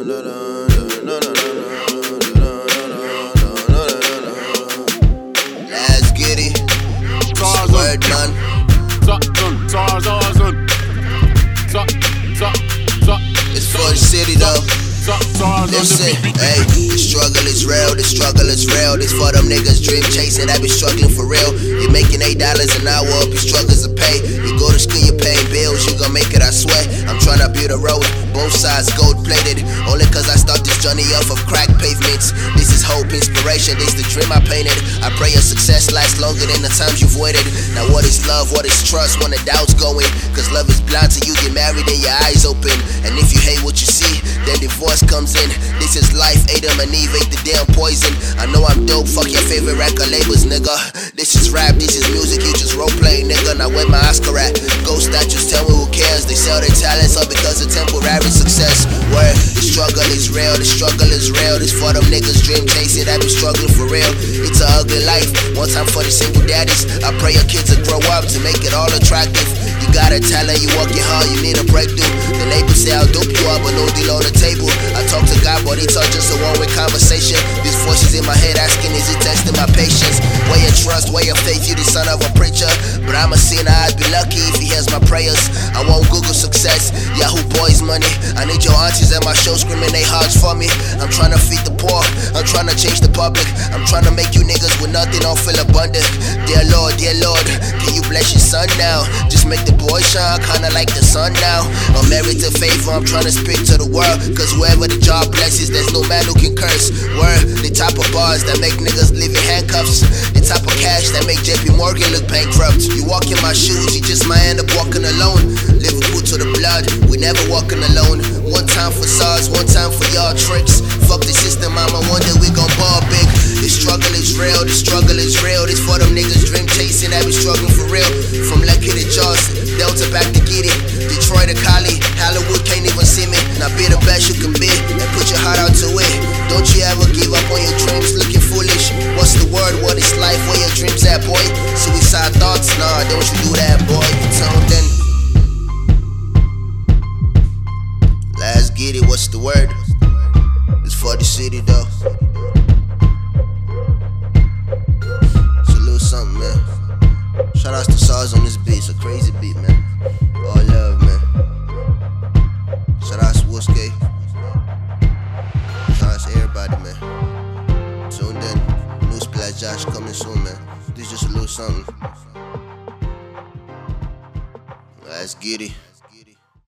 Let's get it. Word, man. It's for the city though. Listen, hey, the struggle is real, the struggle is real. This for them niggas dream chasing, I be struggling for real. You're making $8 an hour, up your struggles to pay. You go to school, you're paying bills, you gon' make it, I swear. I'm tryna build a road, both sides gold plated. Only cause I start this journey off of crack pavements. This is hope, inspiration, this the dream I painted. I pray your success lasts longer than the times you've waited. Now what is love, what is trust when the doubt's going? Cause love is blind till you get married and your eyes open. And if you hate what you see, then divorce comes in. This is life, Adam and Eve ate the damn poison. I know I'm dope, fuck your favorite record labels, nigga. This is rap, this is music, you just roleplay, nigga. Now where my Oscar at? Ghost statues, tell me who cares? They sell their talents up because of temporary success. Where the struggle is real, the struggle is real. This for them niggas dream chasing, I be struggling for real. It's an ugly life, one time for the single daddies. I pray your kids will grow up to make it all attractive. You got a talent, you work it hard, you need a breakthrough. The label say I'll dope you up, but no deal on the table. I talk to God, but he talk just a one-way conversation. These voices in my head asking, is it testing my patience? Where your trust, where your faith, you the son of a preacher. But I'm a sinner, I'd be lucky if he hears my prayers. I won't Google success, Yahoo Boys money. I need your aunties at my show screaming they hearts for me. I'm trying to feed the poor, I'm trying to change the public. I'm trying to make you niggas with nothing all feel abundant. Dear Lord, can you bless your son now? Just make the boy shine, kinda like the sun now. I'm married to favor, I'm trying to speak to the world. Cause whoever the job blesses, there's no man who can curse. Word, the type of bars that make niggas live in handcuffs. The type of cash that make JP Morgan look bankrupt. You walk in my shoes, you just might end up walking alone. Liverpool to the blood, we never walking alone. One time for SARS, one time for y'all tricks. Fuck the system, mama, one day we gon' ball big. The struggle is real, the struggle is real. This for them niggas dream chasing, I be struggling for real. From Lucky to Charleston, Delta back to get it. Detroit to Cali, Hollywood can't even see me. Now be the best you can be, and put your heart out to it. Don't you ever give up on your dreams looking foolish. What's the word, what is life, where your dreams at, boy? Suicide thoughts, nah, don't you do that, boy. You told them. Let's get it, what's the word? It's for the city though. It's a little something, man. Shout outs to SARS on this beat, it's a crazy beat, man. All love, man. Shout outs to Wuske. Shout outs to everybody, man. Tuned in. New Splash Josh coming soon, man. This is just a little something. Let's get it.